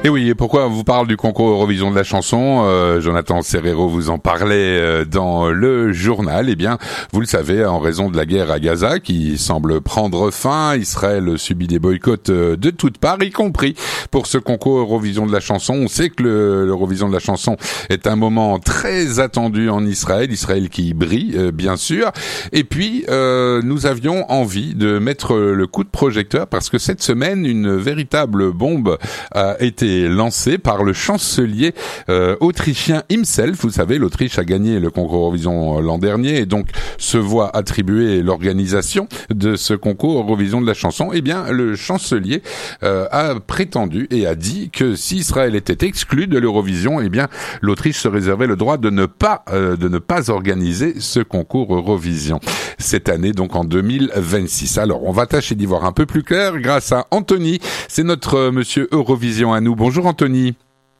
Et oui, et pourquoi on vous parle du concours Eurovision de la chanson, Jonathan Serrero vous en parlait dans le journal. Eh bien, vous le savez, en raison de la guerre à Gaza qui semble prendre fin, Israël subit des boycotts de toutes parts, y compris pour ce concours Eurovision de la chanson. On sait que l'Eurovision de la chanson est un moment très attendu en Israël, Israël qui brille, bien sûr. Et puis, nous avions envie de mettre le coup de projecteur parce que cette semaine, une véritable bombe a été lancé par le chancelier autrichien himself. Vous savez, l'Autriche a gagné le concours Eurovision l'an dernier et donc se voit attribuer l'organisation de ce concours Eurovision de la chanson. Eh bien, le chancelier a prétendu et a dit que si Israël était exclu de l'Eurovision, eh bien, l'Autriche se réservait le droit de ne pas organiser ce concours Eurovision cette année, donc en 2026. Alors, on va tâcher d'y voir un peu plus clair grâce à Anthony. C'est notre monsieur Eurovision à nous. Bonjour Anthony.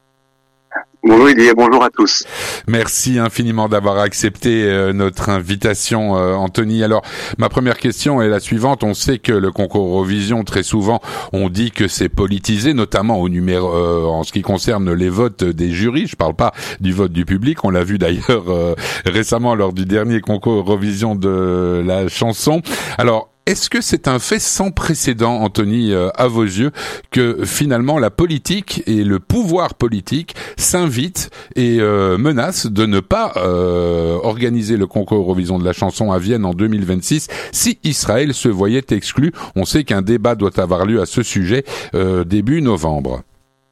Bonjour Didier, bonjour à tous. Merci infiniment d'avoir accepté notre invitation, Anthony. Alors, ma première question est la suivante. On sait que le concours Eurovision, très souvent, on dit que c'est politisé, notamment en ce qui concerne les votes des jurys. Je parle pas du vote du public. On l'a vu d'ailleurs récemment lors du dernier concours Eurovision de la chanson. Alors, est-ce que c'est un fait sans précédent, Anthony, à vos yeux, que finalement la politique et le pouvoir politique s'invitent et menacent de ne pas organiser le concours Eurovision de la chanson à Vienne en 2026 si Israël se voyait exclu? On sait qu'un débat doit avoir lieu à ce sujet début novembre.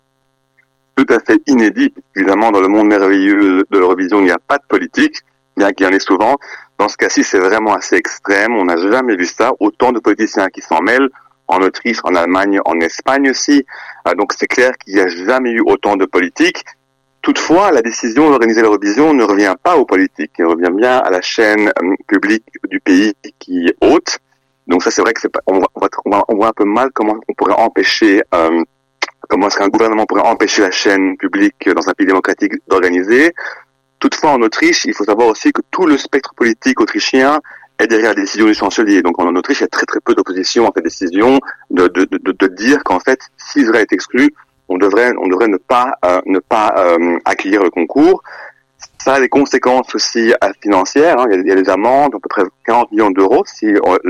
Tout à fait inédit. Évidemment, dans le monde merveilleux de l'Eurovision, il n'y a pas de politique, bien qu'il y en ait souvent. Dans ce cas-ci, c'est vraiment assez extrême. On n'a jamais vu ça. Autant de politiciens qui s'en mêlent, en Autriche, en Allemagne, en Espagne aussi. Donc c'est clair qu'il n'y a jamais eu autant de politique. Toutefois, la décision d'organiser l'Eurovision ne revient pas aux politiques. Elle revient bien à la chaîne publique du pays qui hôte. Donc ça, c'est vrai que on voit un peu mal comment on pourrait empêcher, comment est-ce qu'un gouvernement pourrait empêcher la chaîne publique dans un pays démocratique d'organiser. Toutefois, en Autriche, il faut savoir aussi que tout le spectre politique autrichien est derrière la décision du chancelier. Donc, en Autriche, il y a très très peu d'opposition à cette décision de dire qu'en fait, si Israël est exclu, on devrait ne pas accueillir le concours. Ça a des conséquences aussi financières. Hein. Il y a des amendes, à peu près 40 millions d'euros si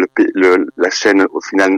la chaîne au final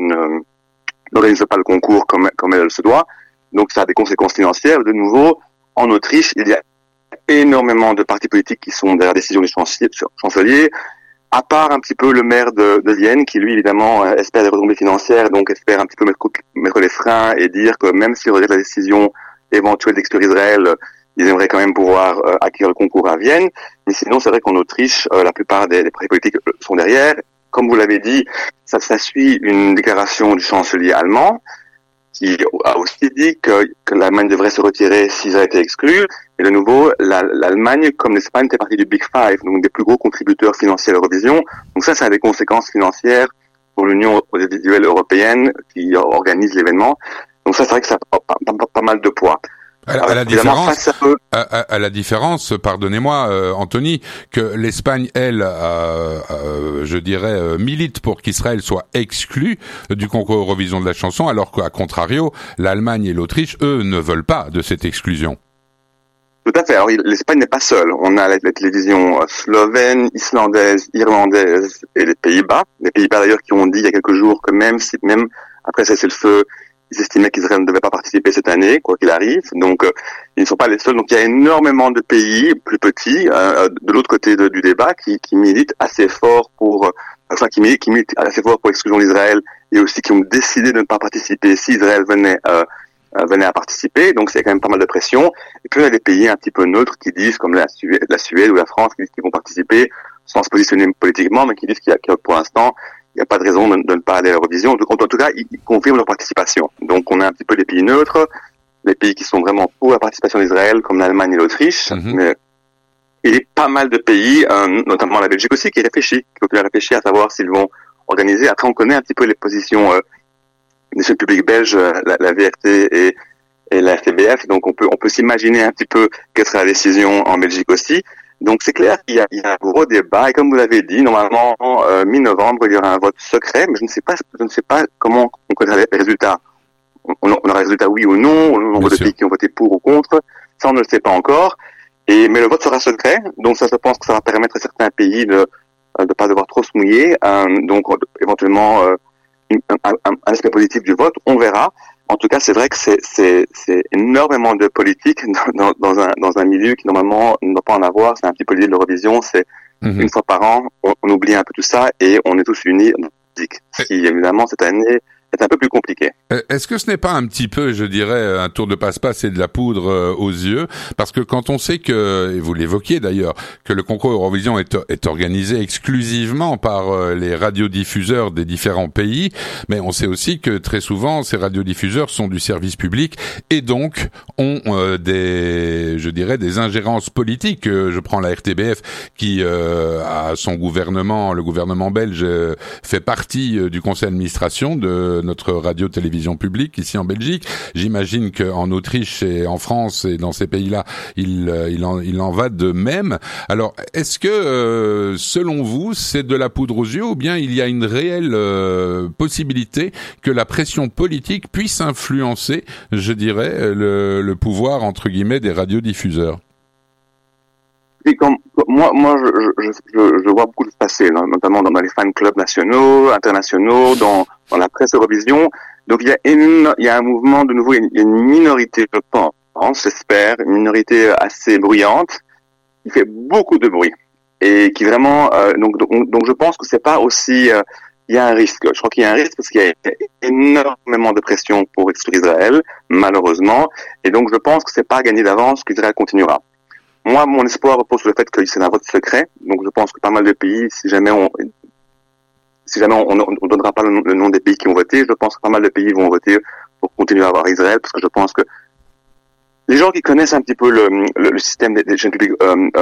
n'organise pas le concours comme elle se doit. Donc, ça a des conséquences financières. De nouveau, en Autriche, il y a énormément de partis politiques qui sont derrière la décision du chancelier, à part un petit peu le maire de Vienne, qui lui, évidemment, espère des retombées financières, donc espère un petit peu mettre les freins et dire que même s'il regrette la décision éventuelle d'exclure Israël, ils aimeraient quand même pouvoir acquérir le concours à Vienne. Mais sinon, c'est vrai qu'en Autriche, la plupart des partis politiques sont derrière. Comme vous l'avez dit, ça suit une déclaration du chancelier allemand, qui a aussi dit que l'Allemagne devrait se retirer si ça a été exclu. Et de nouveau, l'Allemagne, comme l'Espagne, fait partie du Big Five, donc des plus gros contributeurs financiers à l'Eurovision. Donc ça a des conséquences financières pour l'Union audiovisuelle européenne qui organise l'événement. Donc ça, c'est vrai que ça a pas mal de poids. À la différence, pardonnez-moi, Anthony, que l'Espagne, elle, je dirais, milite pour qu'Israël soit exclu du concours Eurovision de la chanson, alors qu'à contrario, l'Allemagne et l'Autriche, eux, ne veulent pas de cette exclusion. Tout à fait. Alors, l'Espagne n'est pas seule. On a la télévision slovène, islandaise, irlandaise et les Pays-Bas. Les Pays-Bas, d'ailleurs, qui ont dit il y a quelques jours que même après cessez-le-feu, ils estimaient qu'Israël ne devait pas participer cette année, quoi qu'il arrive. Donc, ils ne sont pas les seuls. Donc, il y a énormément de pays plus petits, de l'autre côté du débat, qui militent assez fort qui militent assez fort pour l'exclusion d'Israël et aussi qui ont décidé de ne pas participer si Israël venait à participer. Donc, c'est quand même pas mal de pression. Et puis, il y a des pays un petit peu neutres qui disent, comme la Suède ou la France, qui disent qu'ils vont participer sans se positionner politiquement, mais qui disent qu'il y a pour l'instant, il n'y a pas de raison de ne pas aller à l'Eurovision. En tout cas, ils confirment leur participation. Donc, on a un petit peu les pays neutres, les pays qui sont vraiment pour la participation d'Israël, comme l'Allemagne et l'Autriche. Mais il y a pas mal de pays, notamment la Belgique aussi, qui continue à réfléchir à savoir s'ils vont organiser. Après, on connaît un petit peu les positions des chaînes publiques belges, la VRT et la RTBF. Donc, on peut s'imaginer un petit peu quelle sera la décision en Belgique aussi. Donc c'est clair qu'il y a un gros débat et comme vous l'avez dit, normalement mi-novembre il y aura un vote secret, mais je ne sais pas comment on connaîtra les résultats. on aura le résultat oui ou non, le nombre de pays qui ont voté pour ou contre, ça on ne le sait pas encore. Mais le vote sera secret, donc ça je pense que ça va permettre à certains pays de pas devoir trop se mouiller, donc éventuellement un aspect positif du vote, on verra. En tout cas, c'est vrai que c'est énormément de politique dans un milieu qui normalement ne doit pas en avoir. C'est un petit peu l'idée de l'Eurovision, c'est une fois par an, on oublie un peu tout ça et on est tous unis dans la musique. Ce qui évidemment cette année est un peu plus compliqué. Est-ce que ce n'est pas un petit peu, je dirais, un tour de passe-passe et de la poudre aux yeux? Parce que quand on sait que, et vous l'évoquiez d'ailleurs, que le concours Eurovision est organisé exclusivement par les radiodiffuseurs des différents pays, mais on sait aussi que très souvent ces radiodiffuseurs sont du service public et donc ont des ingérences politiques. Je prends la RTBF qui a son gouvernement, le gouvernement belge fait partie du conseil d'administration de notre radio-télévision publique ici en Belgique. J'imagine qu'en Autriche et en France et dans ces pays-là, il en va de même. Alors, est-ce que, selon vous, c'est de la poudre aux yeux ou bien il y a une réelle possibilité que la pression politique puisse influencer, je dirais, le pouvoir, entre guillemets, des radiodiffuseurs? Et moi, je vois beaucoup de se passer, notamment dans les fan clubs nationaux, internationaux, dans la presse Eurovision. Donc il y a un mouvement de nouveau, il y a une minorité, je pense, j'espère, une minorité assez bruyante, qui fait beaucoup de bruit et qui vraiment, donc je pense que c'est pas aussi, il y a un risque. Je crois qu'il y a un risque parce qu'il y a énormément de pression pour exclure Israël, malheureusement, et donc je pense que c'est pas gagné d'avance qu'Israël continuera. Moi, mon espoir repose sur le fait que c'est un vote secret. Donc, je pense que pas mal de pays, si jamais on donnera pas le nom des pays qui ont voté, je pense que pas mal de pays vont voter pour continuer à avoir Israël, parce que je pense que les gens qui connaissent un petit peu le système des chaînes publiques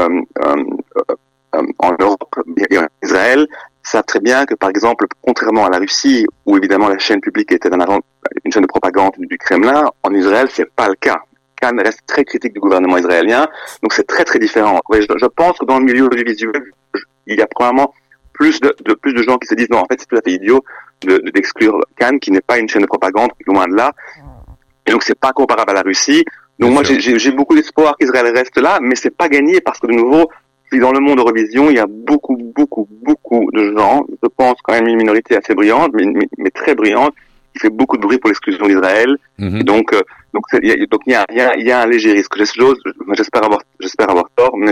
en Europe et en Israël savent très bien que, par exemple, contrairement à la Russie, où évidemment la chaîne publique était une chaîne de propagande du Kremlin, en Israël, c'est pas le cas. Cannes reste très critique du gouvernement israélien, donc c'est très très différent. Oui, je pense que dans le milieu audiovisuel, il y a probablement plus de gens qui se disent non, en fait c'est tout à fait idiot d'exclure Cannes, qui n'est pas une chaîne de propagande, loin de là, et donc c'est pas comparable à la Russie. Donc moi j'ai beaucoup d'espoir qu'Israël reste là, mais c'est pas gagné parce que de nouveau, dans le monde Eurovision, il y a beaucoup de gens, je pense quand même une minorité assez brillante, mais très brillante, qui fait beaucoup de bruit pour l'exclusion d'Israël. Donc il y a un léger risque. J'espère avoir tort, mais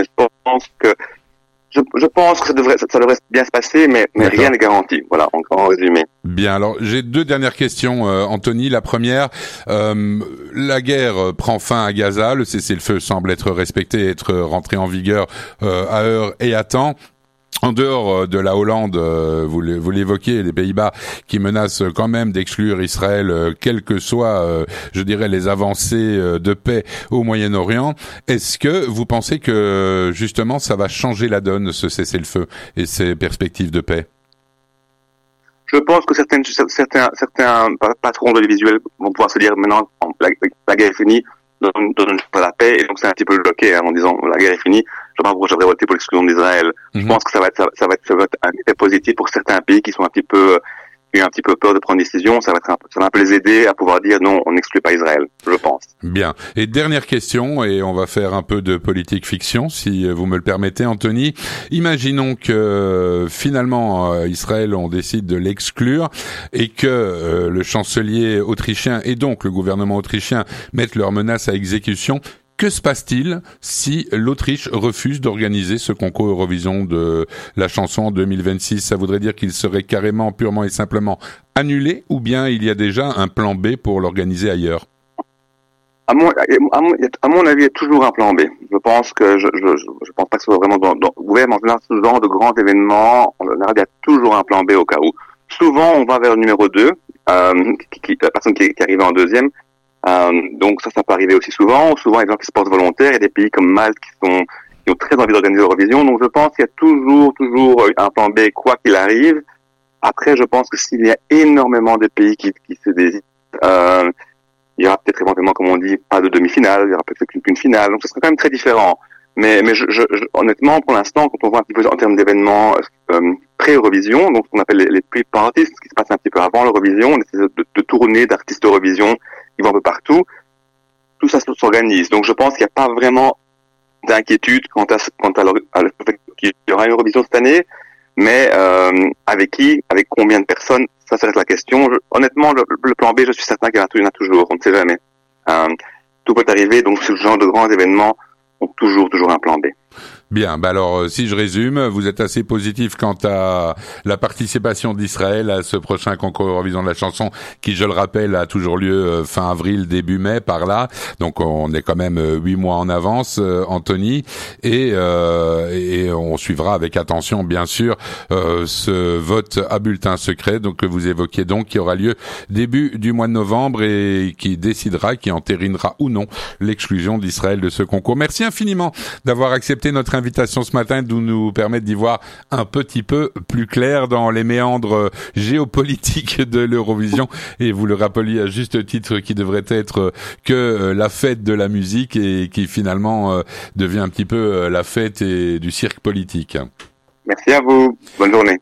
je pense que ça devrait bien se passer, mais rien n'est garanti. Voilà, en résumé. Bien, alors j'ai deux dernières questions, Anthony. La première, la guerre prend fin à Gaza, le cessez-le-feu semble être respecté, être rentré en vigueur à heure et à temps. En dehors de la Hollande, vous l'évoquiez, les Pays-Bas qui menacent quand même d'exclure Israël, quelles que soient, je dirais, les avancées de paix au Moyen-Orient. Est-ce que vous pensez que justement ça va changer la donne, ce cessez-le-feu et ces perspectives de paix? Je pense que certains patrons de visuels vont pouvoir se dire maintenant la guerre est finie, donne pas la paix, et donc c'est un petit peu bloqué en disant la guerre est finie. Je sais pas pourquoi j'aurais voté pour l'exclusion d'Israël. Je pense que ça va être un effet positif pour certains pays qui sont qui ont un petit peu peur de prendre une décision. Ça va un peu les aider à pouvoir dire non, on n'exclut pas Israël, je pense. Bien. Et dernière question, et on va faire un peu de politique fiction, si vous me le permettez, Anthony. Imaginons que finalement Israël, on décide de l'exclure et que le chancelier autrichien et donc le gouvernement autrichien mettent leurs menaces à exécution. Que se passe-t-il si l'Autriche refuse d'organiser ce concours Eurovision de la chanson en 2026? Ça voudrait dire qu'il serait carrément, purement et simplement annulé, ou bien il y a déjà un plan B pour l'organiser ailleurs? À mon avis, il y a toujours un plan B. Je pense que je pense pas que ce soit vraiment en général, ce genre de grands événements, en général, il y a toujours un plan B au cas où. Souvent, on va vers le numéro 2, la personne qui arrive en deuxième. Donc ça peut arriver aussi souvent. Souvent, il y a des gens qui se portent volontaires. Il y a des pays comme Malte qui ont très envie d'organiser l'Eurovision. Donc je pense qu'il y a toujours un plan B, quoi qu'il arrive. Après, je pense que s'il y a énormément de pays qui se désirent, il y aura peut-être éventuellement, comme on dit, pas de demi-finale, il y aura peut-être qu'une finale. Donc ce sera quand même très différent. Mais honnêtement, pour l'instant, quand on voit un petit peu en termes d'événements pré-Eurovision, donc ce qu'on appelle les pre-parties, ce qui se passe un petit peu avant l'Eurovision, on essaie de tourner d'artistes Eurovision ils vont un peu partout. Tout ça s'organise. Donc je pense qu'il n'y a pas vraiment d'inquiétude quant à le fait qu'il y aura une Eurovision cette année, mais avec qui, avec combien de personnes, ça reste la question. Honnêtement, le plan B, je suis certain qu'il y en a toujours, on ne sait jamais. Tout peut arriver, donc ce genre de grands événements ont toujours un plan B. Bien, alors si je résume, vous êtes assez positif quant à la participation d'Israël à ce prochain concours Eurovision de la chanson qui, je le rappelle, a toujours lieu fin avril, début mai, par là. Donc on est quand même 8 mois en avance, Anthony, et on suivra avec attention, bien sûr, ce vote à bulletin secret donc que vous évoquiez donc, qui aura lieu début du mois de novembre et qui décidera, qui entérinera ou non l'exclusion d'Israël de ce concours. Merci infiniment d'avoir accepté notre invitation ce matin, de nous permettre d'y voir un petit peu plus clair dans les méandres géopolitiques de l'Eurovision. Et vous le rappeliez à juste titre, qui devrait être que la fête de la musique et qui finalement devient un petit peu la fête et du cirque politique. Merci à vous. Bonne journée.